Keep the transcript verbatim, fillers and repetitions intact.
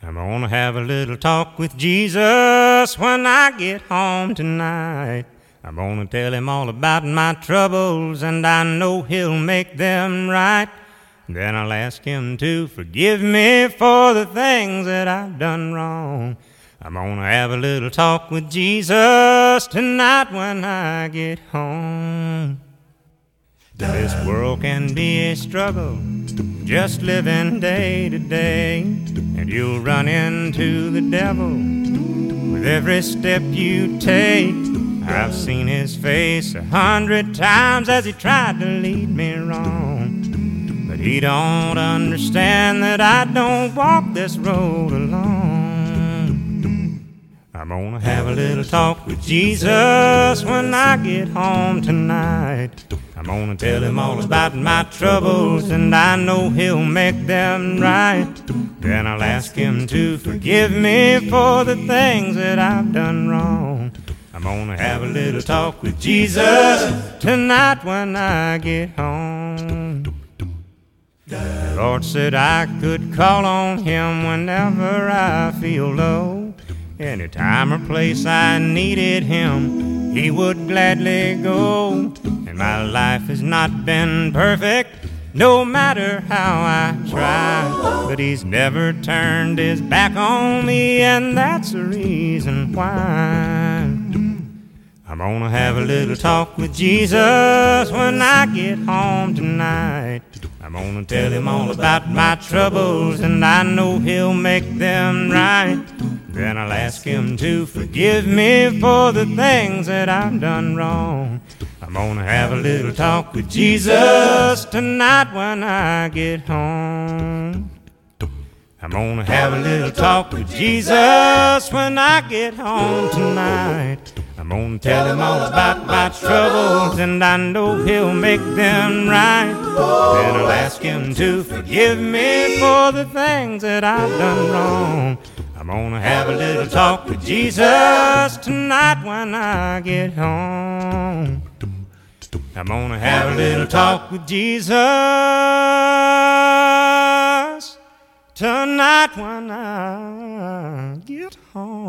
I'm gonna have a little talk with Jesus when I get home tonight. I'm gonna tell him all about my troubles, and I know he'll make them right. Then I'll ask him to forgive me for the things that I've done wrong. I'm gonna have a little talk with Jesus tonight when I get home. This world can be a struggle, just living day to day, and you'll run into the devil with every step you take. I've seen his face a hundred times as he tried to lead me wrong, but he don't understand that I don't walk this road alone. I'm gonna have a little talk with Jesus when I get home tonight. I'm gonna tell him all about my troubles, and I know he'll make them right. Then I'll ask him to forgive me for the things that I've done wrong. I'm gonna have a little talk with Jesus tonight when I get home. The Lord said I could call on him whenever I feel low. Any time or place I needed him, he would gladly go. And my life has not been perfect, no matter how I try, but he's never turned his back on me, and that's the reason why. I'm gonna have a little talk with Jesus when I get home tonight. I'm gonna tell him all about my troubles, and I know he'll make them right. Then I'll ask him to forgive me for the things that I've done wrong. I'm gonna have a little talk with Jesus tonight when I get home. I'm gonna have a little talk with Jesus when I get home tonight. I'm gonna tell him all about my troubles, and I know he'll make them right. Then I'll ask him to forgive me for the things that I've done wrong. I'm gonna have a little talk with Jesus tonight when I get home. I'm gonna have a little talk with Jesus tonight when I get home.